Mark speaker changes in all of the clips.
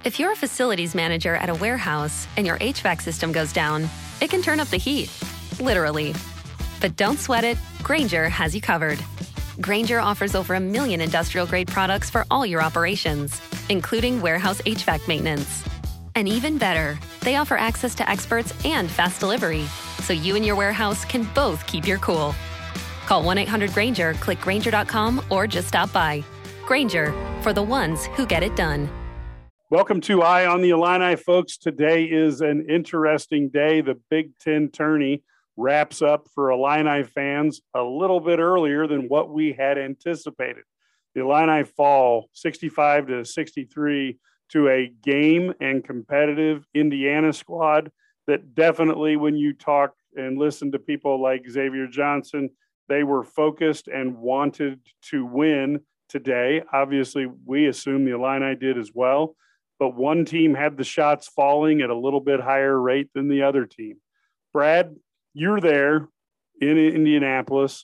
Speaker 1: If you're a facilities manager at a warehouse and your HVAC system goes down, it can turn up the heat, literally. But don't sweat it, Grainger has you covered. Grainger offers over 1 million industrial-grade products for all your operations, including warehouse HVAC maintenance. And even better, they offer access to experts and fast delivery, so you and your warehouse can both keep your cool. Call 1-800-GRAINGER, click Grainger.com, or just stop by. Grainger, for the ones who get it done.
Speaker 2: Welcome to Eye on the Illini, folks. Today is an interesting day. The Big Ten tourney wraps up for Illini fans a little bit earlier than what we had anticipated. The Illini fall 65-63 to a game and competitive Indiana squad that definitely, when you talk and listen to people like Xavier Johnson, they were focused and wanted to win today. Obviously, we assume the Illini did as well. But one team had the shots falling at a little bit higher rate than the other team. Brad, you're there in Indianapolis.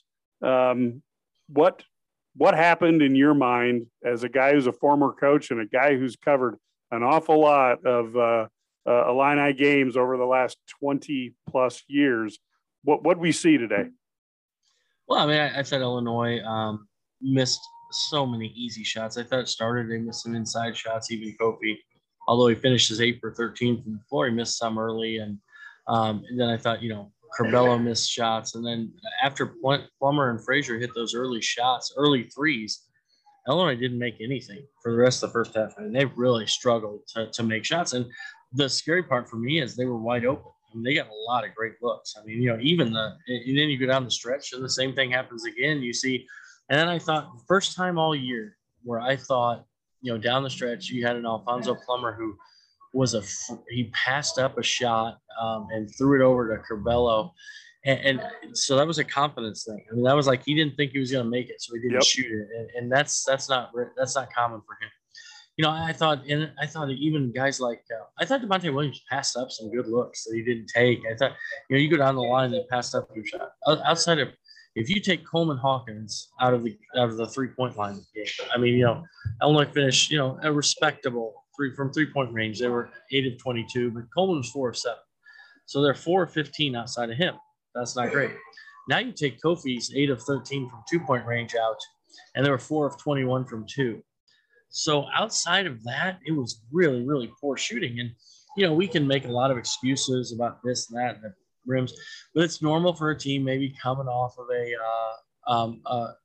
Speaker 2: What happened in your mind as a guy who's a former coach and a guy who's covered an awful lot of Illini games over the last 20-plus years? What we see today?
Speaker 3: Well, I mean, I thought Illinois missed so many easy shots. I thought it started, they missed some inside shots, even Kofi, although he finished his 8 for 13 from the floor, he missed some early. And then I thought, Curbelo missed shots. And then after Plummer and Frazier hit those early shots, early threes, Illinois didn't make anything for the rest of the first half. And they really struggled to make shots. And the scary part for me is they were wide open. I mean, they got a lot of great looks. I mean, and then you go down the stretch and the same thing happens again. You see. And then I thought, first time all year where I thought, down the stretch, you had an Alfonso Plummer who was he passed up a shot and threw it over to Curbelo. And so that was a confidence thing. I mean, that was like, he didn't think he was going to make it, so he didn't shoot it. And that's not common for him. I thought even guys like, I thought Devontae Williams passed up some good looks that he didn't take. I thought, you go down the line and passed up your shot. Outside of, if you take Coleman Hawkins out of the 3-point line of the game, I mean, Illinois finished, a respectable 3-point range. They were 8 of 22, but Coleman was 4 of 7. So they're 4 of 15 outside of him. That's not great. Now you take Kofi's 8 of 13 from 2-point range out, and they were 4 of 21 from 2. So outside of that, it was really, really poor shooting. And, we can make a lot of excuses about this and that, and rims, but it's normal for a team maybe coming off of a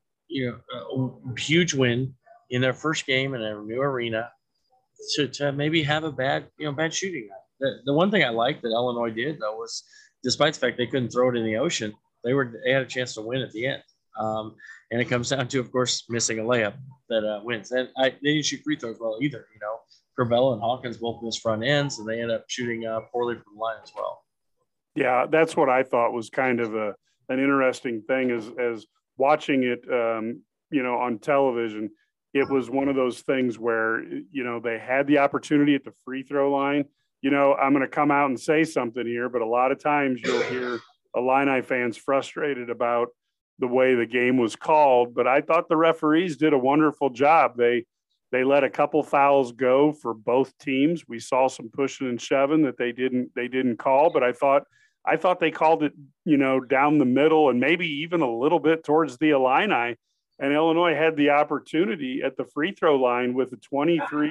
Speaker 3: huge win in their first game in a new arena to maybe have a bad shooting night. The one thing I liked that Illinois did, though, was despite the fact they couldn't throw it in the ocean, they had a chance to win at the end. And it comes down to, of course, missing a layup that wins. And they didn't shoot free throws well either. Curbelo and Hawkins both missed front ends, and they ended up shooting poorly from the line as well.
Speaker 2: Yeah, that's what I thought was kind of an interesting thing as watching it, on television. It was one of those things where, they had the opportunity at the free throw line. I'm going to come out and say something here, but a lot of times you'll hear Illini fans frustrated about the way the game was called. But I thought the referees did a wonderful job. They let a couple fouls go for both teams. We saw some pushing and shoving that they didn't call, but I thought they called it, down the middle and maybe even a little bit towards the Illini. And Illinois had the opportunity at the free throw line with a 23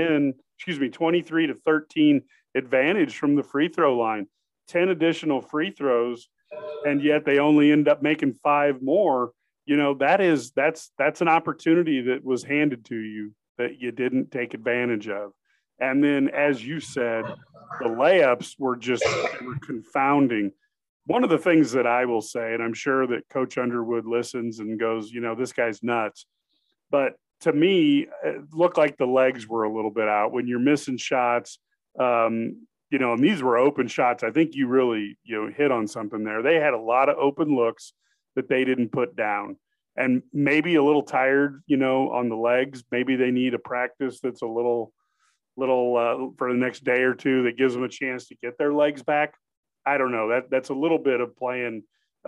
Speaker 2: to 13 advantage from the free throw line, 10 additional free throws, and yet they only end up making 5 more. That's an opportunity that was handed to you that you didn't take advantage of. And then, as you said, the layups were confounding. One of the things that I will say, and I'm sure that Coach Underwood listens and goes, this guy's nuts. But to me, it looked like the legs were a little bit out when you're missing shots. And these were open shots. I think you really, hit on something there. They had a lot of open looks that they didn't put down. And maybe a little tired, on the legs. Maybe they need a practice that's a little for the next day or two that gives them a chance to get their legs back. I don't know. That's a little bit of playing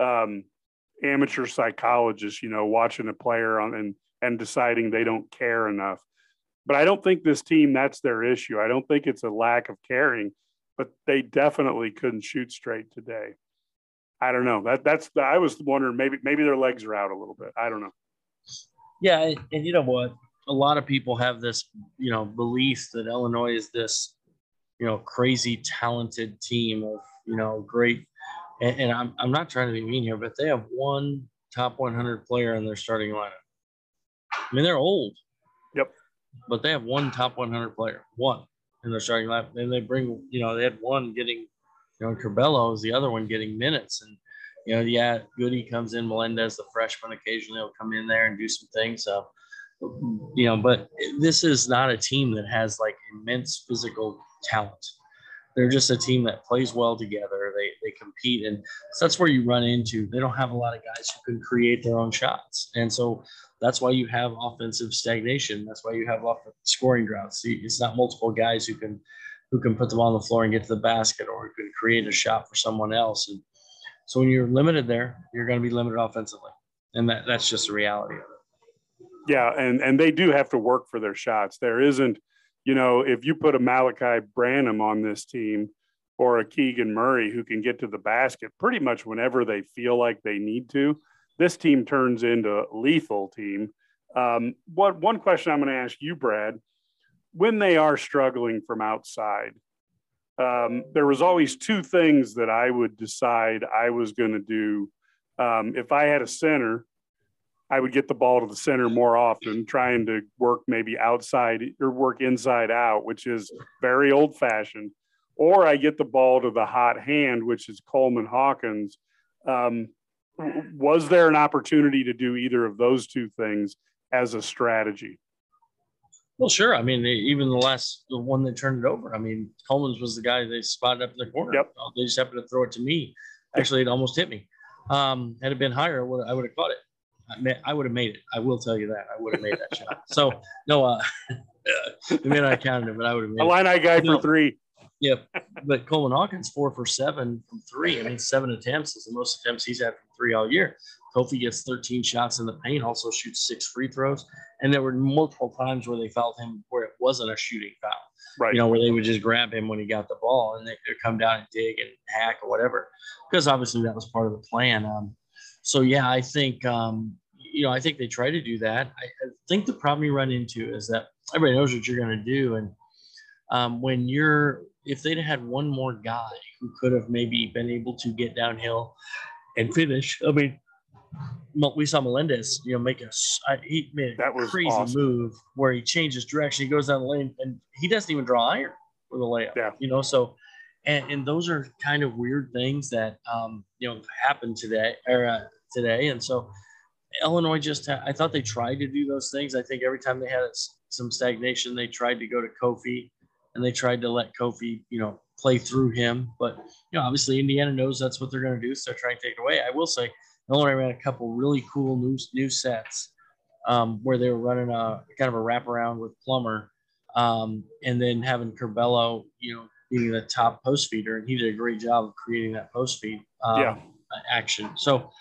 Speaker 2: amateur psychologist, watching a player and deciding they don't care enough. But I don't think this team, that's their issue. I don't think it's a lack of caring, but they definitely couldn't shoot straight today. I don't know. I was wondering maybe their legs are out a little bit. I don't know.
Speaker 3: Yeah, and you know what? A lot of people have this, belief that Illinois is this, crazy talented team of, great. And I'm not trying to be mean here, but they have one top 100 player in their starting lineup. I mean, they're old.
Speaker 2: Yep.
Speaker 3: But they have one top 100 player, one in their starting lineup. And they bring, they had one getting, Curbelo is the other one getting minutes. And, Goody comes in, Melendez, the freshman, occasionally will come in there and do some things. So, but this is not a team that has like immense physical talent. They're just a team that plays well together. They compete, and so that's where you run into. They don't have a lot of guys who can create their own shots, and so that's why you have offensive stagnation. That's why you have scoring droughts. It's not multiple guys who can put them on the floor and get to the basket, or who can create a shot for someone else. And so when you're limited there, you're going to be limited offensively, and that's just the reality of it.
Speaker 2: Yeah, and they do have to work for their shots. There isn't, if you put a Malachi Branham on this team or a Keegan Murray who can get to the basket pretty much whenever they feel like they need to, this team turns into a lethal team. One question I'm going to ask you, Brad, when they are struggling from outside, there was always two things that I would decide I was going to do. If I had a center, I would get the ball to the center more often, trying to work maybe outside or work inside out, which is very old fashioned. Or I get the ball to the hot hand, which is Coleman Hawkins. Was there an opportunity to do either of those two things as a strategy?
Speaker 3: Well, sure. I mean, even the one that turned it over, I mean, Coleman's was the guy they spotted up in the corner.
Speaker 2: Yep.
Speaker 3: They just happened to throw it to me. Actually, it almost hit me. Had it been higher, I would have caught it. I would have made it. I will tell you that. I would have made that shot. So, no, I mean, I counted it, but I would have made it.
Speaker 2: Illini guy for three.
Speaker 3: Yep. But Coleman Hawkins, 4 for 7 from three. I mean, 7 attempts is the most attempts he's had from three all year. Kofi gets 13 shots in the paint, also shoots 6 free throws. And there were multiple times where they fouled him where it wasn't a shooting foul.
Speaker 2: Right.
Speaker 3: Where they would just grab him when he got the ball and they'd come down and dig and hack or whatever. Because obviously that was part of the plan. So, yeah, I think, I think they try to do that. I think the problem you run into is that everybody knows what you're going to do. And if they'd had one more guy who could have maybe been able to get downhill and finish, I mean, we saw Melendez, he made a crazy move where he changes direction. He goes down the lane and he doesn't even draw iron with a layup, so, and those are kind of weird things that, happened today. And so Illinois I thought they tried to do those things. I think every time they had some stagnation, they tried to go to Kofi and they tried to let Kofi, play through him. But, obviously Indiana knows that's what they're going to do. So they're trying to take it away. I will say Illinois ran a couple really cool new sets where they were running a kind of a wraparound with Plummer and then having Curbelo, being the top post feeder. And he did a great job of creating that post feed action. So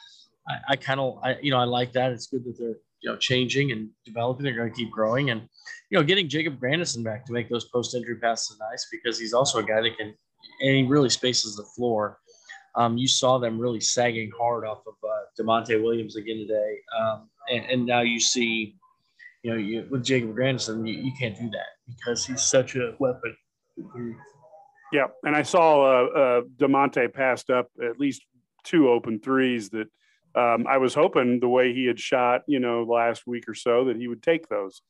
Speaker 3: I like that. It's good that they're, changing and developing. They're going to keep growing. And, getting Jacob Grandison back to make those post-entry passes is nice because he's also a guy that and he really spaces the floor. You saw them really sagging hard off of DeMonte Williams again today. And now you see, with Jacob Grandison, you can't do that because he's such a weapon.
Speaker 2: Yeah, and I saw DeMonte passed up at least 2 open threes that I was hoping the way he had shot, last week or so that he would take those.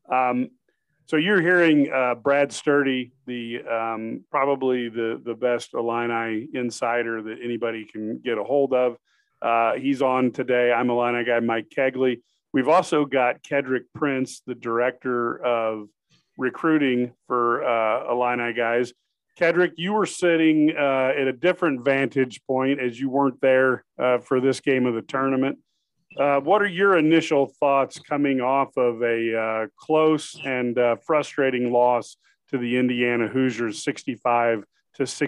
Speaker 2: So you're hearing Brad Sturdy, the probably the best Illini insider that anybody can get a hold of. He's on today. I'm Illini guy Mike Kegley. We've also got Kedrick Prince, the director of recruiting for Illini guys. Kedrick, you were sitting at a different vantage point as you weren't there for this game of the tournament. What are your initial thoughts coming off of a close and frustrating loss to the Indiana Hoosiers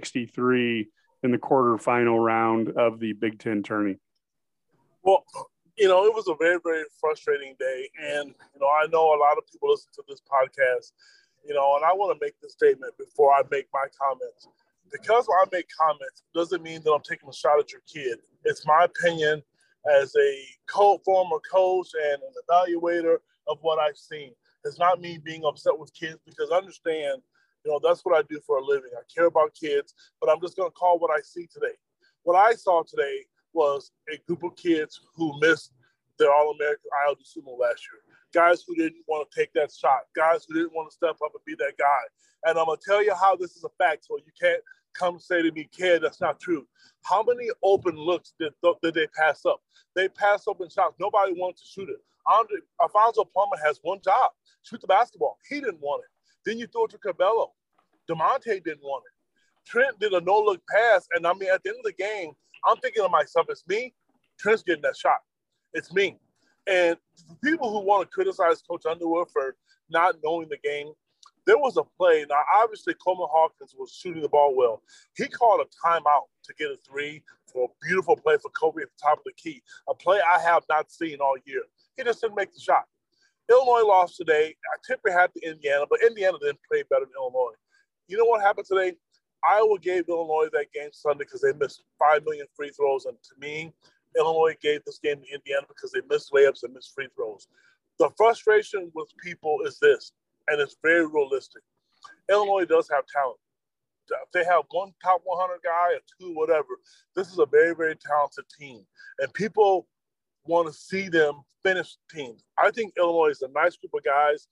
Speaker 2: 65-63 in the quarterfinal round of the Big Ten tourney?
Speaker 4: Well, it was a very, very frustrating day. And, I know a lot of people listen to this podcast, and I want to make this statement before I make my comments. Because I make comments doesn't mean that I'm taking a shot at your kid. It's my opinion as a former coach and an evaluator of what I've seen. It's not me being upset with kids, because understand, that's what I do for a living. I care about kids, but I'm just going to call what I see today. What I saw today was a group of kids who missed their All-American ILD Sumo last year. Guys who didn't want to take that shot. Guys who didn't want to step up and be that guy. And I'm going to tell you how this is a fact, so you can't come say to me, kid, that's not true. How many open looks did they pass up? They passed open shots. Nobody wanted to shoot it. Alfonso Plummer has one job, shoot the basketball. He didn't want it. Then you throw it to Cabello. DeMonte didn't want it. Trent did a no-look pass, and at the end of the game, I'm thinking to myself, it's me. Trent's getting that shot. It's me. And for people who want to criticize Coach Underwood for not knowing the game, there was a play. Now, obviously, Coleman Hawkins was shooting the ball well. He called a timeout to get a three for a beautiful play for Kobe at the top of the key, a play I have not seen all year. He just didn't make the shot. Illinois lost today. I tip your hat to Indiana, but Indiana didn't play better than Illinois. You know what happened today? Iowa gave Illinois that game Sunday because they missed 5 million free throws. And to me, Illinois gave this game to Indiana because they missed layups and missed free throws. The frustration with people is this, and it's very realistic. Illinois does have talent. If they have one top 100 guy or two, whatever, this is a very, very talented team. And people want to see them finish teams. I think Illinois is a nice group of guys.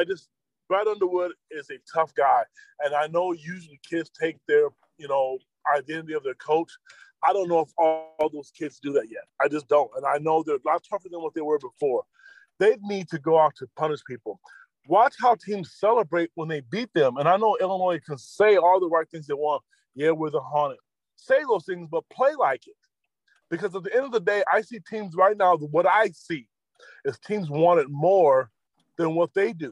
Speaker 4: Brad Underwood is a tough guy. And I know usually kids take their, identity of their coach. I don't know if all those kids do that yet. I just don't. And I know they're a lot tougher than what they were before. They need to go out to punish people. Watch how teams celebrate when they beat them. And I know Illinois can say all the right things they want. Yeah, we're the Haunted. Say those things, but play like it. Because at the end of the day, I see teams right now, what I see is teams want it more than what they do.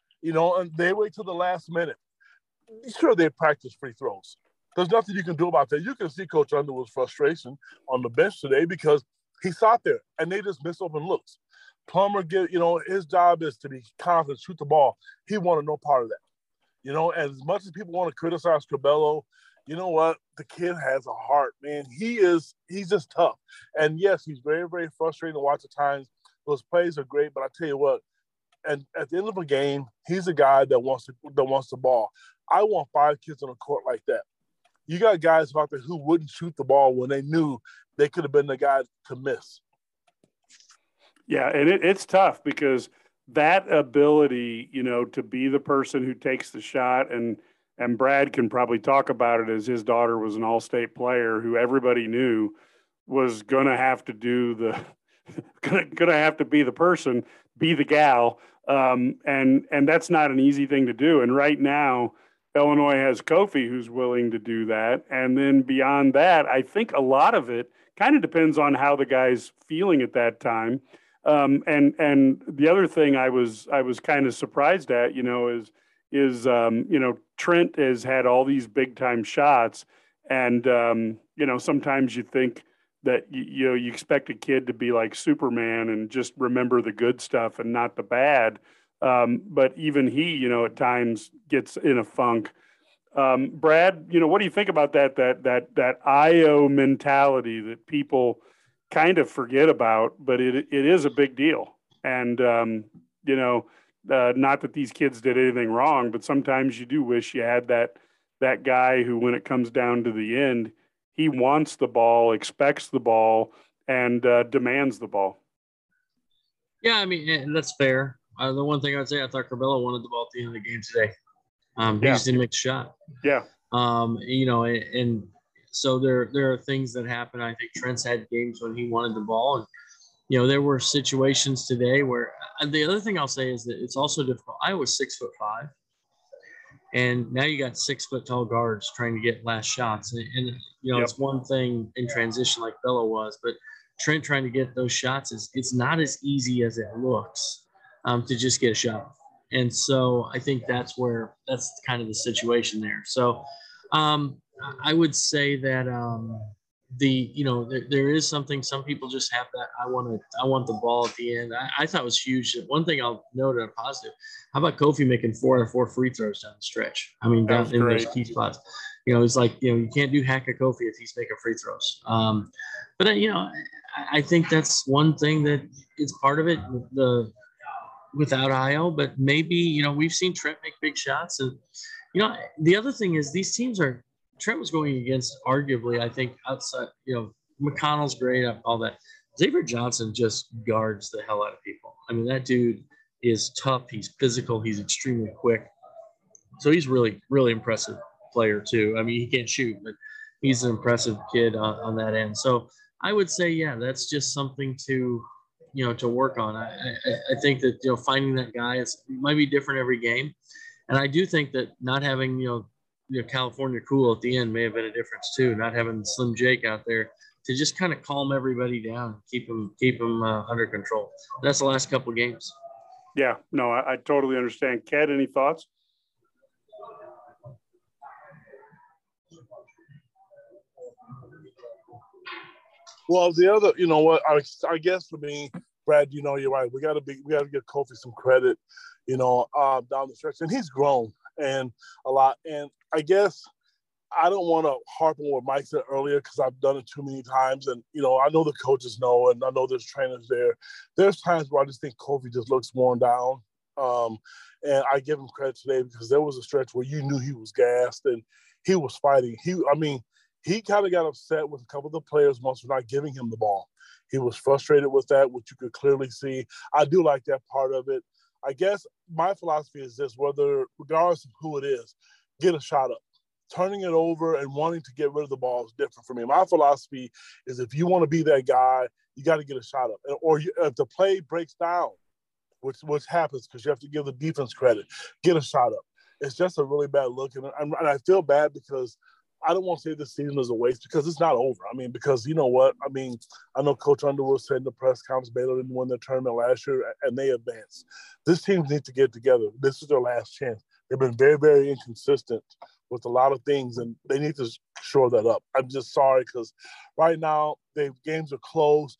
Speaker 4: And they wait till the last minute. Sure, they practice free throws. There's nothing you can do about that. You can see Coach Underwood's frustration on the bench today because he sat there and they just missed open looks. Plummer, his job is to be confident, shoot the ball. He wanted no part of that. As much as people want to criticize Cabello, you know what? The kid has a heart, man. He's just tough. And yes, he's very, very frustrating to watch at times. Those plays are great, but I tell you what, and at the end of a game, he's a guy that wants the ball. I want 5 kids on a court like that. You got guys out there who wouldn't shoot the ball when they knew they could have been the guy to miss.
Speaker 2: Yeah, and it's tough because that ability, to be the person who takes the shot, and Brad can probably talk about it as his daughter was an all-state player who everybody knew was going to have to do going to have to be the person, be the gal. And that's not an easy thing to do. And right now, Illinois has Kofi who's willing to do that. And then beyond that, I think a lot of it kind of depends on how the guy's feeling at that time. And the other thing I was kind of surprised at, is Trent has had all these big time shots, and sometimes you think that you expect a kid to be like Superman and just remember the good stuff and not the bad. But even he, at times gets in a funk. Brad, what do you think about that IO mentality that people kind of forget about, but it is a big deal. And, not that these kids did anything wrong, but sometimes you do wish you had that guy who, when it comes down to the end, he wants the ball, expects the ball, and demands the ball.
Speaker 3: Yeah, I mean, and that's fair. The one thing I'd say, I thought Cabello wanted the ball at the end of the game today. He just didn't make the shot.
Speaker 2: Yeah.
Speaker 3: And so there are things that happen. I think Trent's had games when he wanted the ball, and there were situations today where the other thing I'll say is that it's also difficult. I was 6'5", and now you got 6 foot tall guards trying to get last shots. And It's one thing in transition like Bello was, but Trent trying to get those shots it's not as easy as it looks to just get a shot. And so I think that's kind of the situation there. So I would say that there is something, some people just have that, I want the ball at the end. I thought was huge. One thing I'll note on a positive, how about Kofi making 4 out of 4 free throws down the stretch? I mean, down in those key spots. It's like, you can't do hack a Kofi if he's making free throws. But I think that's one thing that is part of it, without Ayo, but maybe, we've seen Trent make big shots. And, the other thing is these teams Trent was going against, arguably, I think, outside, McConnell's great, all that. Xavier Johnson just guards the hell out of people. I mean, that dude is tough. He's physical. He's extremely quick. So he's really, really impressive player too. I mean, he can't shoot, but he's an impressive kid on that end. So I would say, yeah, that's just something to work on. I think that, finding that guy, it might be different every game. And I do think that not having, California Cool at the end may have been a difference too. Not having Slim Jake out there to just kind of calm everybody down, keep them under control. That's the last couple of games.
Speaker 2: Yeah, no, I totally understand. Kat, any thoughts?
Speaker 4: Well, the other, I guess for me, Brad, you're right. We got to give Kofi some credit, down the stretch, and he's grown and a lot. And I guess I don't want to harp on what Mike said earlier because I've done it too many times, and I know the coaches know, and I know there's trainers there. There's times where I just think Kofi just looks worn down, and I give him credit today because there was a stretch where you knew he was gassed and he was fighting. He kind of got upset with a couple of the players once for not giving him the ball. He was frustrated with that, which you could clearly see. I do like that part of it. I guess my philosophy is this: regardless of who it is, get a shot up. Turning it over and wanting to get rid of the ball is different for me. My philosophy is if you want to be that guy, you got to get a shot up. If the play breaks down, which happens because you have to give the defense credit, get a shot up. It's just a really bad look. And I feel bad because I don't want to say this season is a waste because it's not over. Because you know what? I know Coach Underwood said in the press conference Baylor didn't win their tournament last year and they advanced. This team needs to get together. This is their last chance. They've been very, very inconsistent with a lot of things, and they need to shore that up. I'm just sorry because right now the games are close.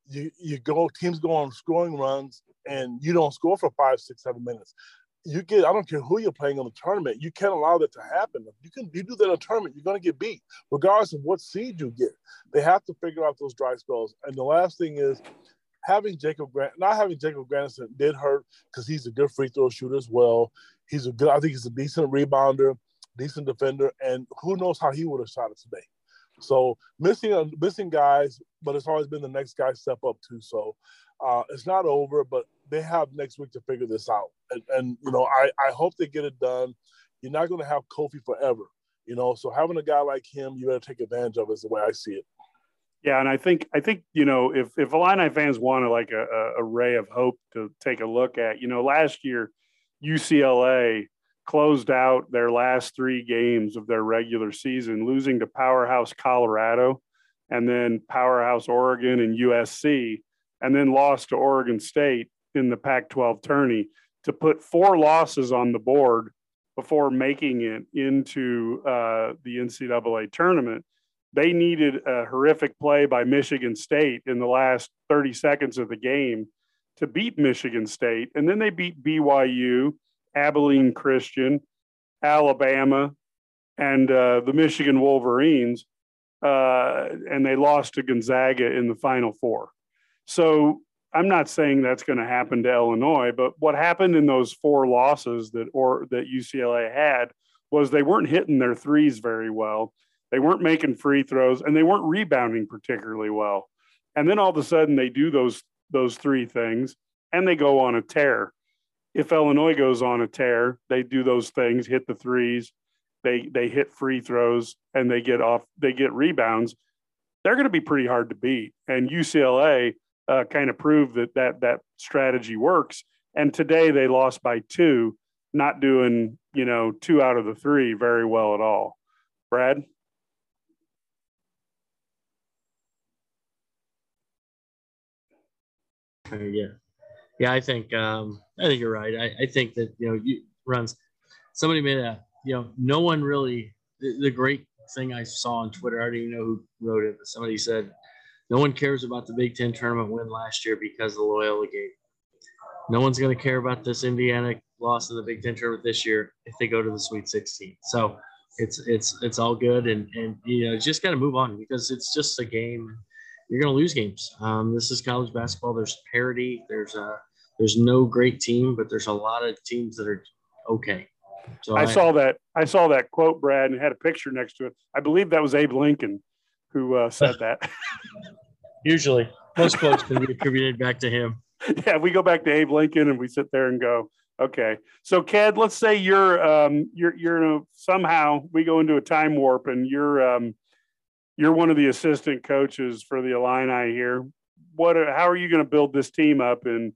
Speaker 4: Teams go on scoring runs, and you don't score for 5, 6, 7 minutes. I don't care who you're playing in the tournament. You can't allow that to happen. If you do that in a tournament, you're going to get beat, regardless of what seed you get. They have to figure out those dry spells. And the last thing is not having Jacob Grandison did hurt because he's a good free throw shooter as well. I think he's a decent rebounder, decent defender, and who knows how he would have shot it today. So missing guys, but it's always been the next guy step up too. So it's not over, but they have next week to figure this out. And I hope they get it done. You're not going to have Kofi forever, so having a guy like him, you better take advantage of it is the way I see it.
Speaker 2: Yeah, and I think if Illini fans want a ray of hope to take a look at, last year UCLA closed out their last 3 games of their regular season, losing to powerhouse Colorado and then powerhouse Oregon and USC, and then lost to Oregon State in the Pac-12 tourney to put 4 losses on the board before making it into the NCAA tournament. They needed a horrific play by Michigan State in the last 30 seconds of the game to beat Michigan State. And then they beat BYU, Abilene Christian, Alabama, and the Michigan Wolverines. And they lost to Gonzaga in the Final Four. So I'm not saying that's going to happen to Illinois, but what happened in those 4 losses that UCLA had was they weren't hitting their threes very well. They weren't making free throws, and they weren't rebounding particularly well. And then all of a sudden they do those 3 things, and they go on a tear. If Illinois goes on a tear, they do those things, hit the threes, they hit free throws, and they get rebounds. They're going to be pretty hard to beat. And UCLA kind of proved that strategy works. And today they lost by 2, not doing 2 out of the 3 very well at all. Brad?
Speaker 3: Yeah. I think you're right. I think that somebody made no one really the great thing I saw on Twitter. I don't even know who wrote it, but somebody said, no one cares about the Big Ten tournament win last year because of the Loyola game. No one's going to care about this Indiana loss in the Big Ten tournament this year if they go to the Sweet 16. So it's all good, and you know, just got to move on because it's just a game. You're going to lose games. This is college basketball. There's parity. There's no great team, but there's a lot of teams that are okay. So
Speaker 2: I saw that quote, Brad, and had a picture next to it. I believe that was Abe Lincoln who said that.
Speaker 3: Usually, most quotes can be attributed back to him.
Speaker 2: Yeah, we go back to Abe Lincoln and we sit there and go, okay. So, Ked, let's say you're somehow we go into a time warp and you're one of the assistant coaches for the Illini here. How are you going to build this team up in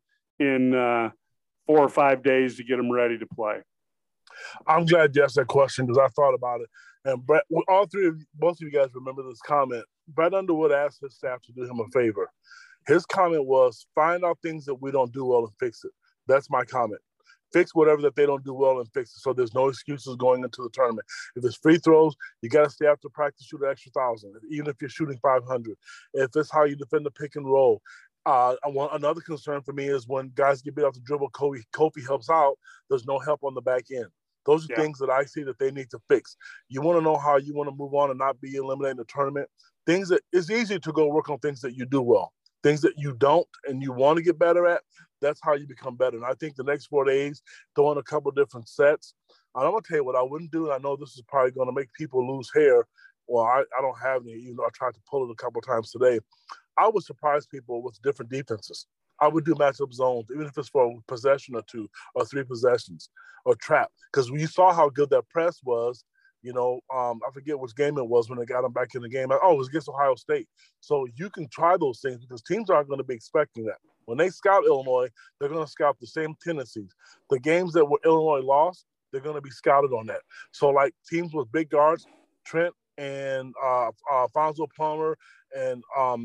Speaker 2: 4 or 5 days to get them ready to play?
Speaker 4: I'm glad you asked that question because I thought about it. And Brett, both of you guys remember this comment. Brett Underwood asked his staff to do him a favor. His comment was, find out things that we don't do well and fix it. That's my comment. Fix whatever that they don't do well and fix it so there's no excuses going into the tournament. If it's free throws, you got to stay after practice, shoot an extra 1,000, even if you're shooting 500. If it's how you defend the pick and roll. Another concern for me is when guys get beat off the dribble, Kofi helps out, there's no help on the back end. Those are things that I see that they need to fix. You want to know how you want to move on and not be eliminating the tournament. Things that it's easy to go work on things that you do well. Things that you don't and you want to get better at, that's how you become better. And I think the next 4 days, throwing a couple different sets. And I'm going to tell you what I wouldn't do. And I know this is probably going to make people lose hair. Well, I don't have any, even though I tried to pull it a couple times today. I would surprise people with different defenses. I would do matchup zones, even if it's for a possession or 2 or 3 possessions or trap. Because we saw how good that press was. You know, I forget which game it was when they got him back in the game. Oh, it was against Ohio State. So you can try those things because teams aren't going to be expecting that. When they scout Illinois, they're going to scout the same tendencies. The games that were Illinois lost, they're going to be scouted on that. So, like teams with big guards, Trent and Alfonso Plummer and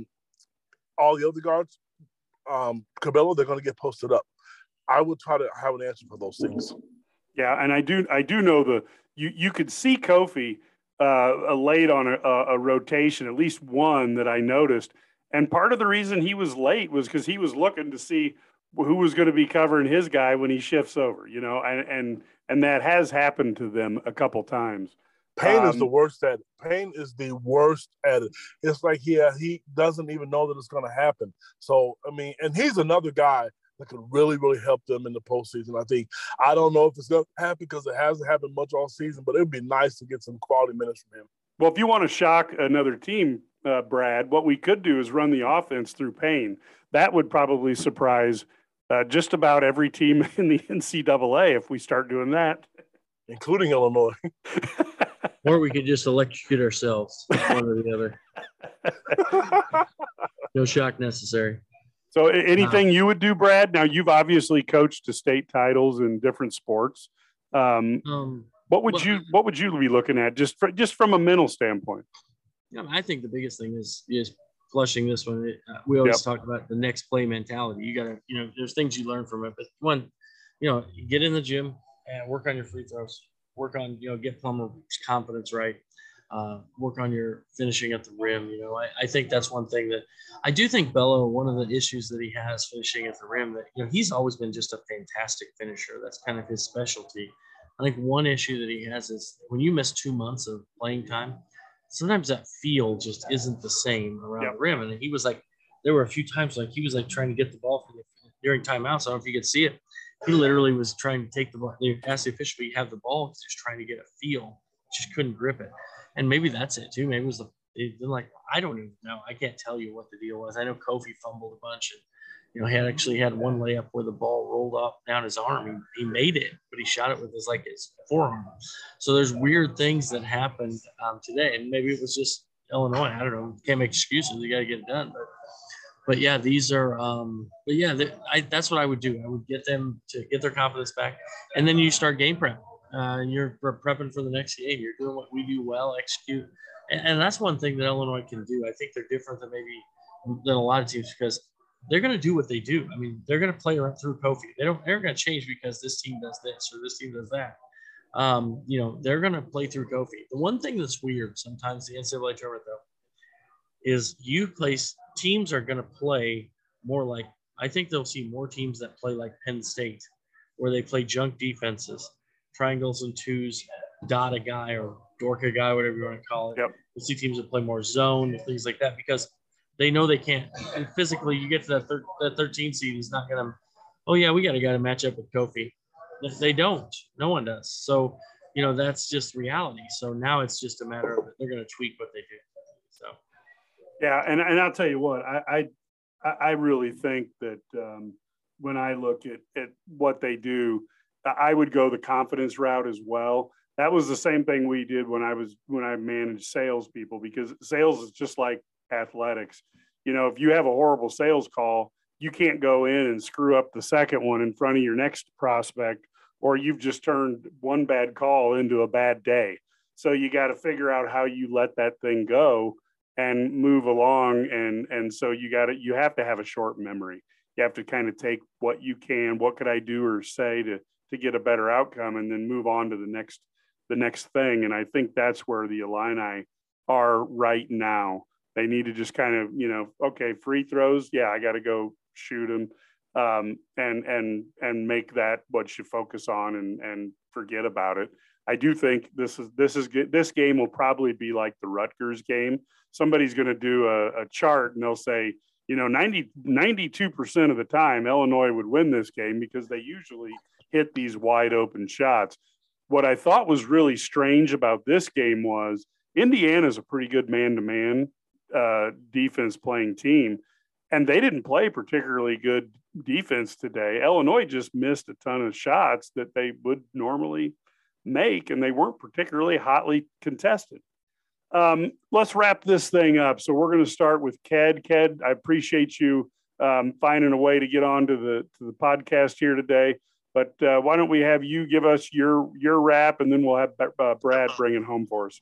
Speaker 4: all the other guards, Cabello, they're going to get posted up. I would try to have an answer for those things.
Speaker 2: Yeah, and I do know you could see Kofi late on a rotation, at least one that I noticed. And part of the reason he was late was because he was looking to see who was going to be covering his guy when he shifts over, you know, and that has happened to them a couple times.
Speaker 4: Payne is the worst at it. Payne is the worst at it. It's like, he doesn't even know that it's going to happen. So, I mean, and he's another guy that could really, really help them in the postseason. I don't know if it's going to happen because it hasn't happened much all season, but it would be nice to get some quality minutes from him.
Speaker 2: Well, if you want to shock another team, Brad, what we could do is run the offense through Payne. That would probably surprise just about every team in the NCAA if we start doing that.
Speaker 4: Including Illinois.
Speaker 3: Or we could just electrocute ourselves, one or the other. No shock necessary.
Speaker 2: So anything you would do, Brad? Now, you've obviously coached to state titles in different sports. What would you be looking at just from a mental standpoint?
Speaker 3: Yeah, I think the biggest thing is flushing this one. We always talk about the next play mentality. You got to, there's things you learn from it. But one, get in the gym and work on your free throws. Work on, get Plummer's confidence right. Work on your finishing at the rim. I think that's one thing that I do think Bello, one of the issues that he has finishing at the rim, that, he's always been just a fantastic finisher. That's kind of his specialty. I think one issue that he has is when you miss 2 months of playing time, sometimes that feel just isn't the same around the rim. And he was like, there were a few times like he was like trying to get the ball during timeouts. I don't know if you could see it. He literally was trying to take the ball. They asked the official, have the ball. He's just trying to get a feel. Just couldn't grip it. And maybe that's it too. Maybe it was they're like, I don't even know. I can't tell you what the deal was. I know Kofi fumbled a bunch and, he had one layup where the ball rolled up down his arm. He made it, but he shot it with his forearm. So there's weird things that happened today. And maybe it was just Illinois. I don't know. Can't make excuses. You got to get it done. But yeah, these are that's what I would do. I would get them to get their confidence back. And then you start game prep. You're prepping for the next game. You're doing what we do well, execute. And that's one thing that Illinois can do. I think they're different than a lot of teams because they're going to do what they do. I mean, they're going to play right through Kofi. They're going to change because this team does this or this team does that. They're going to play through Kofi. The one thing that's weird sometimes the NCAA tournament, though, is teams are going to play more like, I think they'll see more teams that play like Penn State, where they play junk defenses, triangles and twos, dot a guy or dork a guy, whatever you want to call it.
Speaker 2: Yep.
Speaker 3: We'll see teams that play more zone and things like that because they know they can't. And physically, you get to that 13 seed is not going to, oh, yeah, we got a guy to match up with Kofi. They don't. No one does. So, that's just reality. So now it's just a matter of they're going to tweak what they do. So.
Speaker 2: Yeah, and I'll tell you what, I really think that when I look at what they do, I would go the confidence route as well. That was the same thing we did when I managed salespeople, because sales is just like athletics. If you have a horrible sales call, you can't go in and screw up the second one in front of your next prospect, or you've just turned one bad call into a bad day. So you got to figure out how you let that thing go and move along. And so you have to have a short memory. You have to kind of take what you can, what could I do or say to get a better outcome, and then move on to the next thing. And I think that's where the Illini are right now. They need to just kind of, okay, free throws. Yeah, I got to go shoot them, and make that what you focus on, and forget about it. I do think this game will probably be like the Rutgers game. Somebody's going to do a chart and they'll say, 92% of the time Illinois would win this game because they usually hit these wide open shots. What I thought was really strange about this game was Indiana's a pretty good man-to-man defense playing team, and they didn't play particularly good defense today. Illinois just missed a ton of shots that they would normally make, and they weren't particularly hotly contested. Let's wrap this thing up. So we're going to start with Ked. Ked, I appreciate you finding a way to get on to the podcast here today. But why don't we have you give us your wrap, and then we'll have Brad bring it home for us.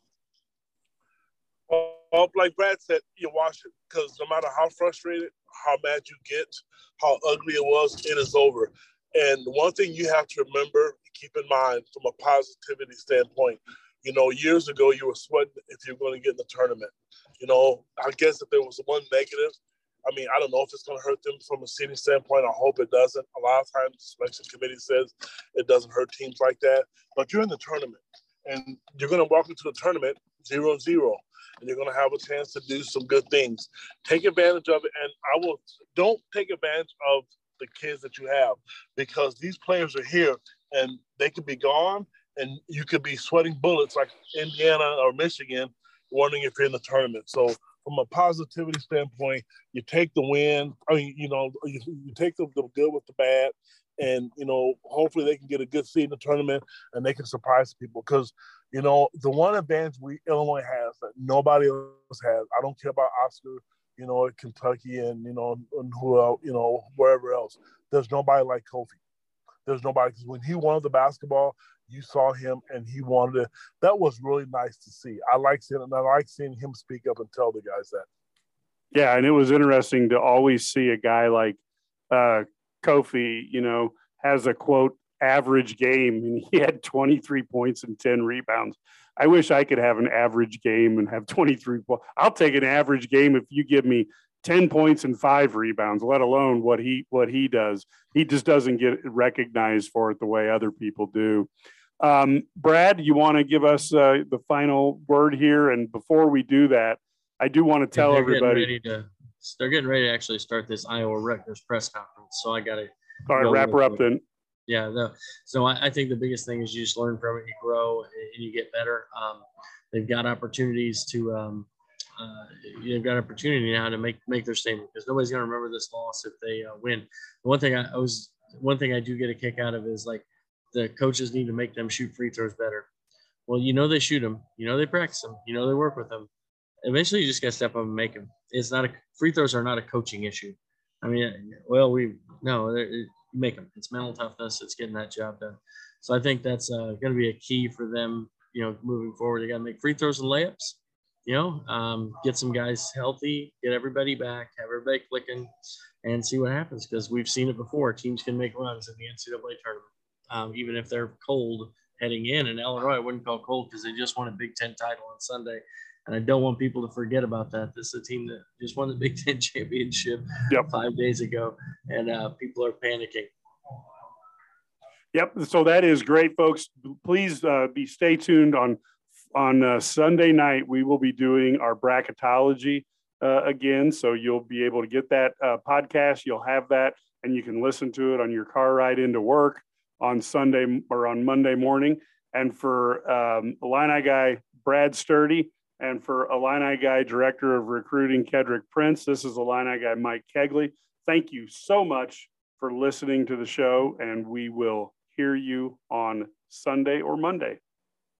Speaker 4: Well, like Brad said, you watch it, because no matter how frustrated, how mad you get, how ugly it was, it is over. And one thing you have to remember, keep in mind from a positivity standpoint, years ago you were sweating if you're going to get in the tournament. I guess if there was one negative, I don't know if it's going to hurt them from a seeding standpoint. I hope it doesn't. A lot of times the selection committee says it doesn't hurt teams like that. But you're in the tournament, and you're going to walk into the tournament 0-0, and you're going to have a chance to do some good things. Take advantage of it, and don't take advantage of the kids that you have, because these players are here, and they could be gone, and you could be sweating bullets like Indiana or Michigan, wondering if you're in the tournament. So from a positivity standpoint, you take the win. You take the good with the bad, and, hopefully they can get a good seed in the tournament and they can surprise people. Because, the one advantage Illinois has that nobody else has, I don't care about Oscar, at Kentucky and, and who else, wherever else. There's nobody like Kofi. There's nobody, because when he wanted the basketball, you saw him and he wanted it. That was really nice to see. I like seeing him speak up and tell the guys that.
Speaker 2: Yeah, and it was interesting to always see a guy like Kofi, has a quote average game, and he had 23 points and 10 rebounds. I wish I could have an average game and have 23 points. I'll take an average game if you give me 10 points and 5 rebounds, let alone what he does. He just doesn't get recognized for it the way other people do. Brad, you want to give us the final word here? And before we do that, I do want to tell everybody.
Speaker 3: They're getting ready to actually start this Iowa Rutgers press conference. So I got to.
Speaker 2: All right, wrap her up then.
Speaker 3: Yeah. So I think the biggest thing is you just learn from it, you grow, and you get better. They've got opportunities to you've got opportunity now to make their statement, because nobody's going to remember this loss if they win. One thing I do get a kick out of is like the coaches need to make them shoot free throws better. Well, they shoot them, they practice them, they work with them. Eventually, you just got to step up and make them. Free throws are not a coaching issue. You make them. It's mental toughness. It's getting that job done. So I think that's going to be a key for them, moving forward. They got to make free throws and layups. Get some guys healthy, get everybody back, have everybody clicking, and see what happens. Because we've seen it before. Teams can make runs in the NCAA tournament, even if they're cold heading in. And Illinois, I wouldn't call cold because they just won a Big Ten title on Sunday. And I don't want people to forget about that. This is a team that just won the Big Ten championship 5 days ago, and people are panicking.
Speaker 2: Yep. So that is great, folks. Please stay tuned on Sunday night. We will be doing our bracketology again. So you'll be able to get that podcast. You'll have that, and you can listen to it on your car ride into work on Sunday or on Monday morning. And for Illini guy Brad Sturdy, and for Illini guy Director of Recruiting Kedrick Prince, this is Illini guy Mike Kegley. Thank you so much for listening to the show, and we will hear you on Sunday or Monday.